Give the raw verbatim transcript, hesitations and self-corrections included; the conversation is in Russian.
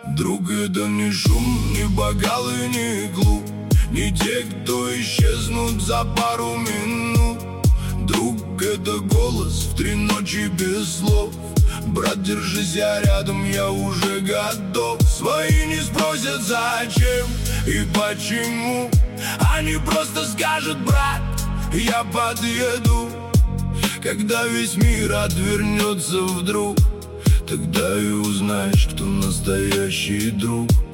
Друг — это не шум, не бокал и не клуб, не те, кто исчезнут за пару минут. Друг — это голос в три ночи без слов. Брат, держись, я рядом, я уже готов. Свои не спросят зачем и почему, они просто скажут: брат, я подъеду. Когда весь мир отвернется вдруг, тогда и узнаешь, кто настоящий друг.